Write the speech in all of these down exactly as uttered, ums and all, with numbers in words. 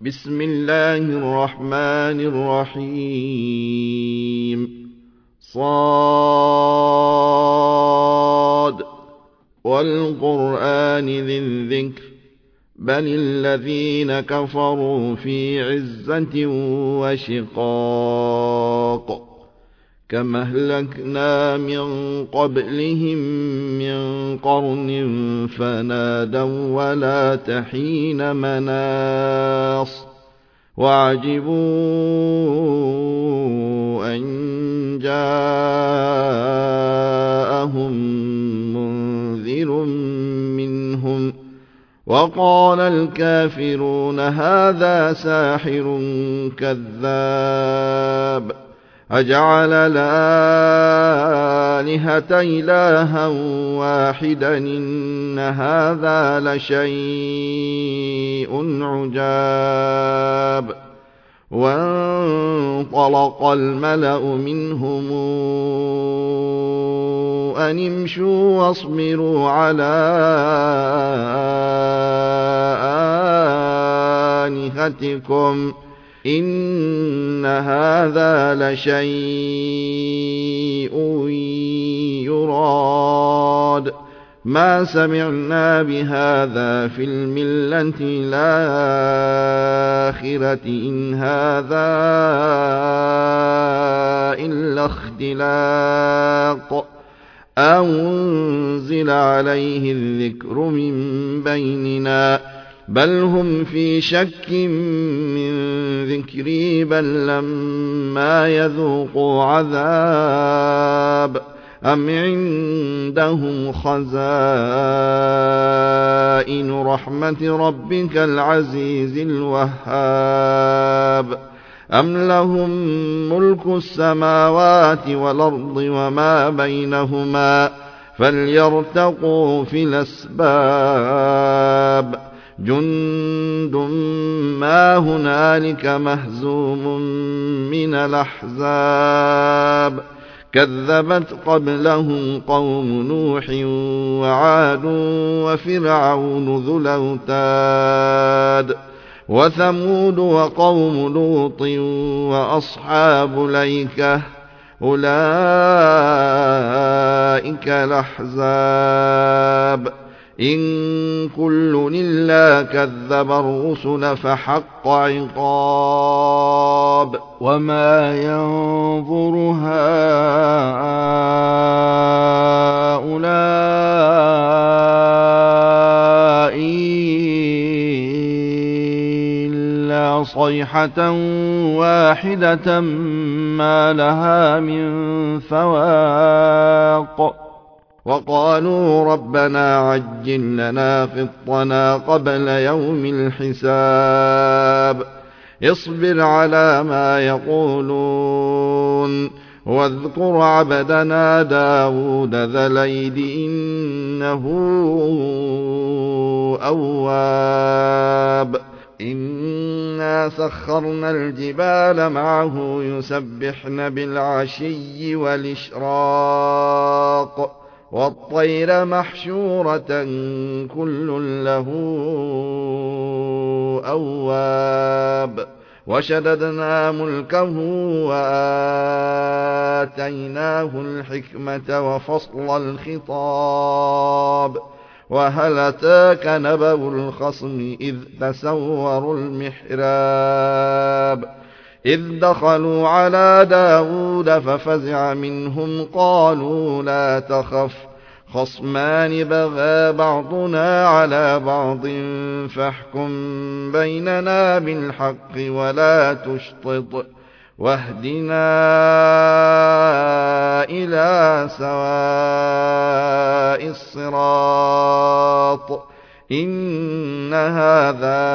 بسم الله الرحمن الرحيم صاد والقرآن ذي الذكر بل الذين كفروا في عزة وشقاق كما أهلكنا من قبلهم من قرن فنادوا ولا تحين مناص وعجبوا أن جاءهم منذر منهم وقال الكافرون هذا ساحر كذاب أجعل الآلهة إلها واحدا إن هذا لشيء عجاب وانطلق الملأ منهم أن امشوا واصبروا على آلهتكم إن هذا لشيء يراد ما سمعنا بهذا في الملة الآخرة إن هذا إلا اختلاق أنزل عليه الذكر من بيننا بل هم في شك من ذكري بل لما يذوقوا عذاب أم عندهم خزائن رحمة ربك العزيز الوهاب أم لهم ملك السماوات والأرض وما بينهما فليرتقوا في الأسباب جند ما هنالك مهزوم من الأحزاب كذبت قبلهم قوم نوح وعاد وفرعون ذو الأوتاد وثمود وقوم لوط وأصحاب الأيكة أولئك الأحزاب إن كل إلا كذب الرسل فحق عقاب وما ينظر هؤلاء إلا صيحة واحدة ما لها من فواق وقالوا ربنا عجل لنا قطنا قبل يوم الحساب اصبر على ما يقولون واذكر عبدنا داود ذا الأيد إنه أواب إنا سخرنا الجبال معه يسبحن بالعشي والإشراق والطير محشورة كل له أواب وشددنا ملكه وآتيناه الحكمة وفصل الخطاب وهل أتاك نبأ الخصم إذ تسوروا المحراب إذ دخلوا على داود ففزع منهم قالوا لا تخف خصمان بغى بعضنا على بعض فاحكم بيننا بالحق ولا تشطط واهدنا إلى سواء الصراط إن هذا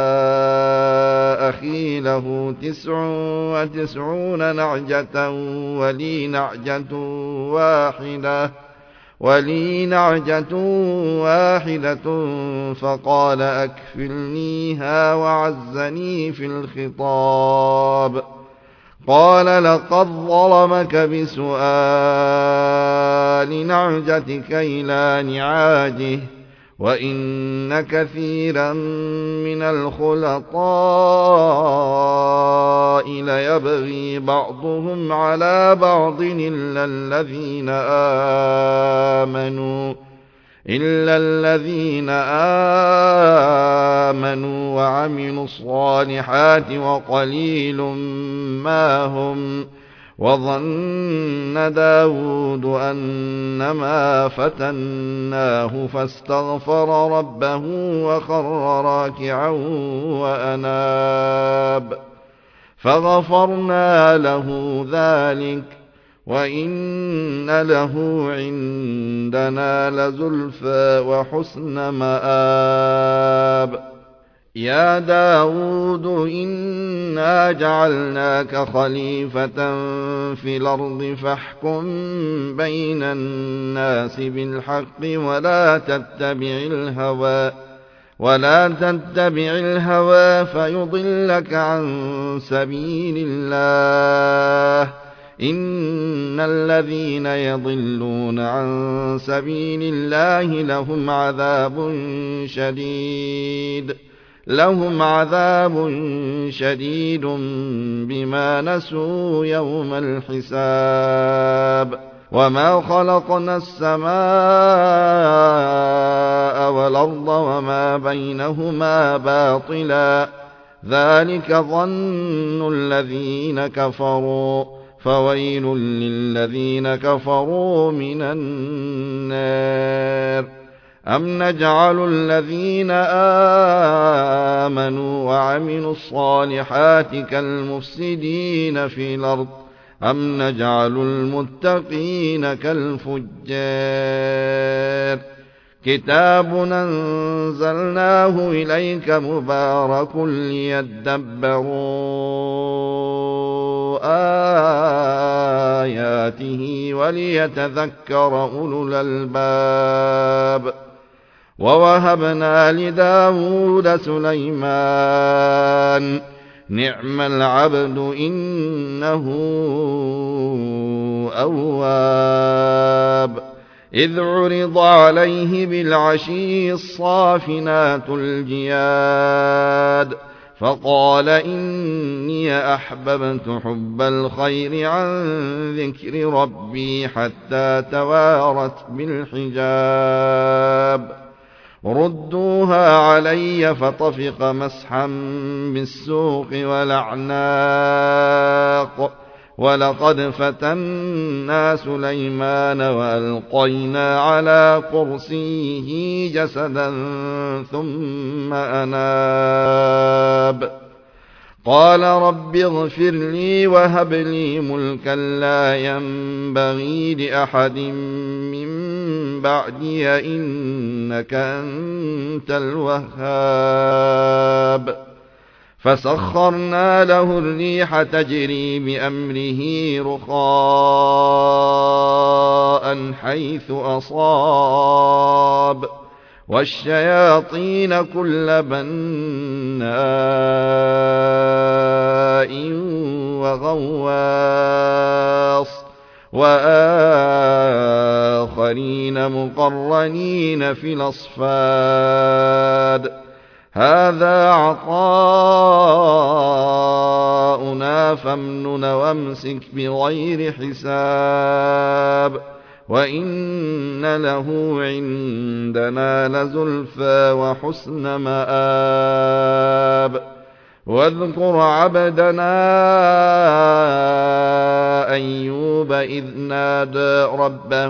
أخي له تسع وتسعون نعجة ولي نعجة واحدة ولي نعجة واحدة فقال أكفلنيها وعزني في الخطاب قال لقد ظلمك بسؤال نعجتك إلى نعاجه وإن كثيرا من الخلطاء ليبغي بعضهم على بعض إلا الذين آمنوا إلا الذين آمنوا وعملوا الصالحات وقليل ما هم. وظن داود أنما فتناه فاستغفر ربه وخر راكعا وأناب فغفرنا له ذلك وإن له عندنا لزلفى وحسن مآب. يا داود إنا جعلناك خليفة في الأرض فاحكم بين الناس بالحق ولا تتبع الهوى ولا تتبع الهوى فيضلك عن سبيل الله إن الذين يضلون عن سبيل الله لهم عذاب شديد لهم عذاب شديد بما نسوا يوم الحساب. وما خلقنا السماء والأرض وما بينهما باطلا ذلك ظن الذين كفروا فويل للذين كفروا من النار. أم نجعل الذين آمنوا وعملوا الصالحات كالمفسدين في الأرض أم نجعل المتقين كالفجار. كتاب أنزلناه إليك مبارك ليدبروا آياته وليتذكر أولو الألباب. ووهبنا لداود سليمان نعم العبد إنه أواب. إذ عرض عليه بالعشي الصافنات الجياد فقال إني أحببت حب الخير عن ذكر ربي حتى توارت بالحجاب. ردوها علي فطفق مسحا بالسوق والأعناق ولقد فتنا سليمان وألقينا على كرسيه جسدا ثم أناب قال رب اغفر لي وهب لي ملكا لا ينبغي لأحد من بعدي إنك أنت الوهاب. فسخرنا له الريح تجري بأمره رخاء حيث أصاب والشياطين كل بناء وغواص وآخرين مقرنين في الأصفاد. هذا عطاؤنا فامنن وامسك بغير حساب وإن له عندنا لزلفى وحسن مآب. واذكر عبدنا أيوب إذ نادى ربه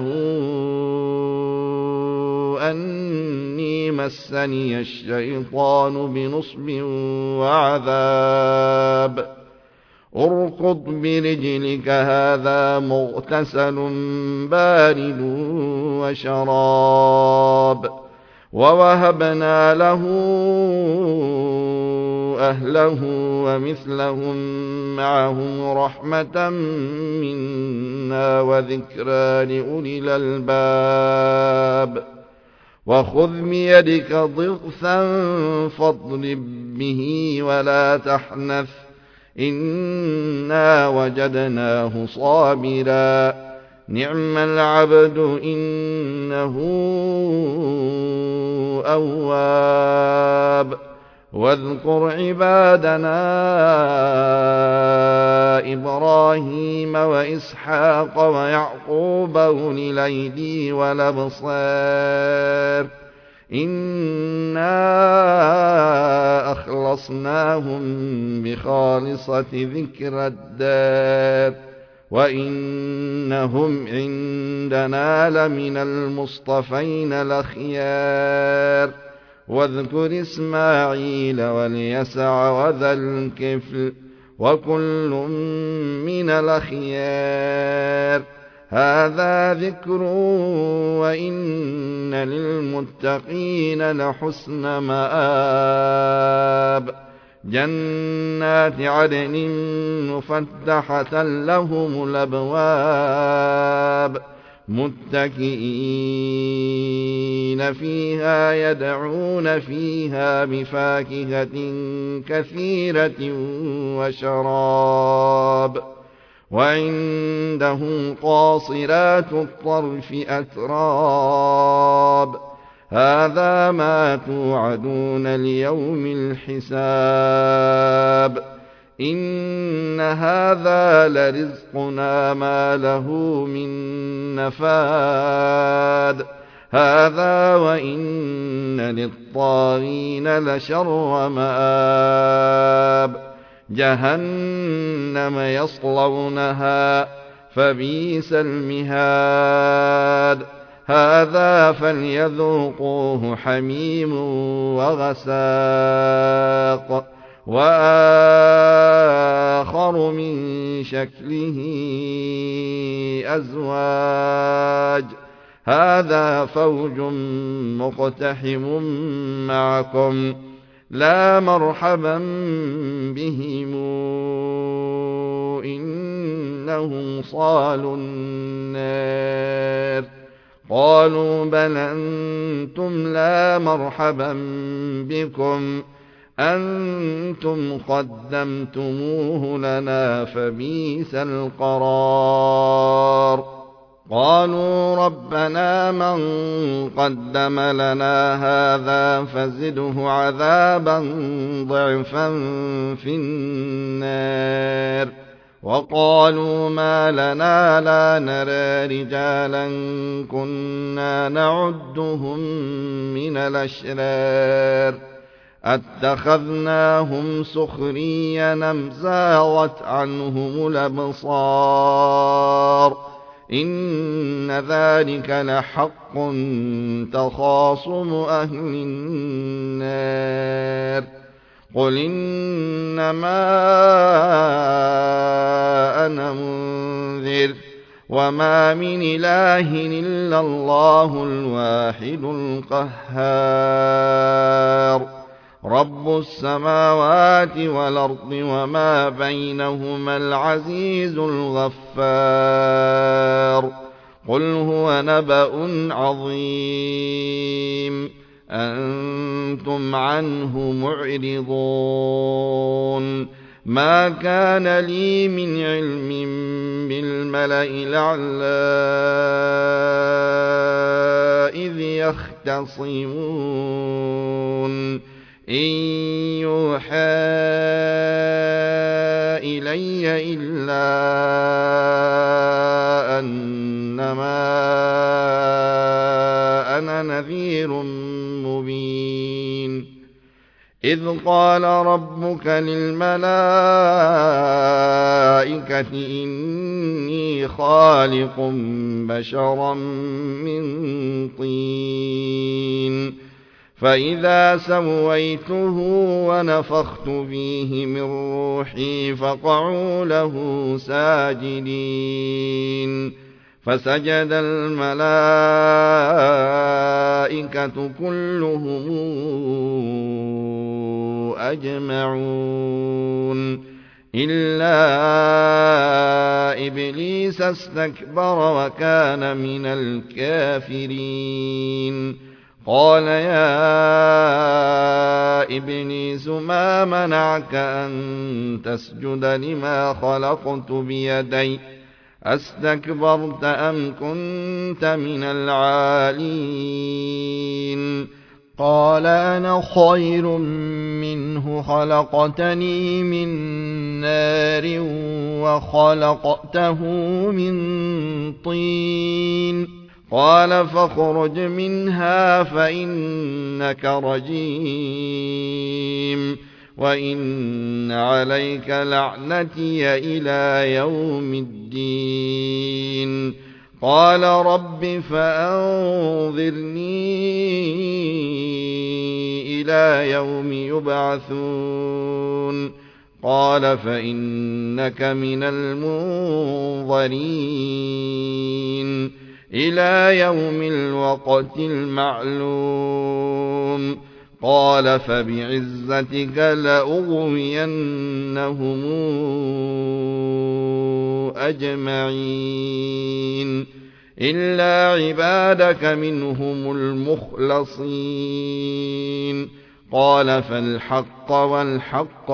أني مسني الشيطان بنصب وعذاب. اركض برجلك هذا مغتسل بارد وشراب. ووهبنا له أهله ومثلهم معهم رحمة منا وذكرى لأولي الألباب. وخذ بيدك ضغثا فاضرب به ولا تحنث إنا وجدناه صابرا نعم العبد إنه أواب واذكر عبادنا إبراهيم وإسحاق ويعقوب أولي الأيدي والأبصار إنا أخلصناهم بخالصة ذكر الدار وإنهم عندنا لمن المصطفين الأخيار واذكر إسماعيل واليسع وذا الكفل وكل من الأخيار هذا ذكر وإن للمتقين لحسن مآب جنات عدن مفتحة لهم الأبواب متكئين فيها يدعون فيها بفاكهة كثيرة وشراب وعندهم قاصرات الطرف أتراب هذا ما توعدون ليوم الحساب إن هذا لرزقنا ما له من نفاد هذا وإن للطاغين لشر مآب جهنم يصلونها فبئس المهاد هذا فليذوقوه حميم وغساق وآخر من شكله أزواج هذا فوج مقتحم معكم لا مرحبا بهم إنهم صالوا النار قالوا بل أنتم لا مرحبا بكم أنتم قدمتموه لنا فبئس القرار قالوا ربنا من قدم لنا هذا فزده عذابا ضعفا في النار وقالوا ما لنا لا نرى رجالا كنا نعدهم من الأشرار أتخذناهم سخريا أم زاغت عنهم الأبصار إن ذلك لحق تخاصم أهل النار قل إنما أنا منذر وما من إله إلا الله الواحد القهار رب السماوات والأرض وما بينهما العزيز الغفار قل هو نبأ عظيم أنتم عنه معرضون ما كان لي من علم بالملأ الأعلى إذ يختصمون إن يوحى إلي إلا أنما أنا نذير مبين إذ قال ربك للملائكة إني خالق بشرا من طين فإذا سويته ونفخت فيه من روحي فقعوا له ساجدين فسجد الملائكة كلهم أجمعون إلا إبليس استكبر وكان من الكافرين قال يا إبليس ما منعك أن تسجد لما خلقت بيدي أستكبرت أم كنت من العالين قال أنا خير منه خلقتني من نار وخلقته من طين قال فاخرج منها فإنك رجيم وإن عليك لعنتي إلى يوم الدين قال رب فأنظرني إلى يوم يبعثون قال فإنك من المنظرين إلى يوم الوقت المعلوم قال فبعزتك لأغوينهم أجمعين إلا عبادك منهم المخلصين قال فالحق والحق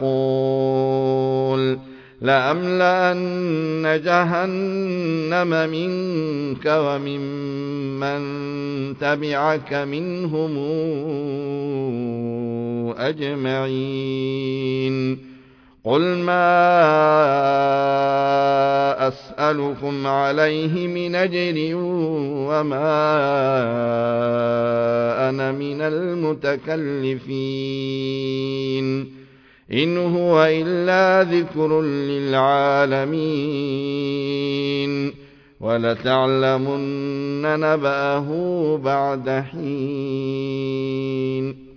أقول لأملأن جهنم منك وممن تبعك منهم أجمعين قل ما أسألكم عليه من أجر وما أنا من المتكلفين إن هو إلا ذكر للعالمين ولتعلمن نبأه بعد حين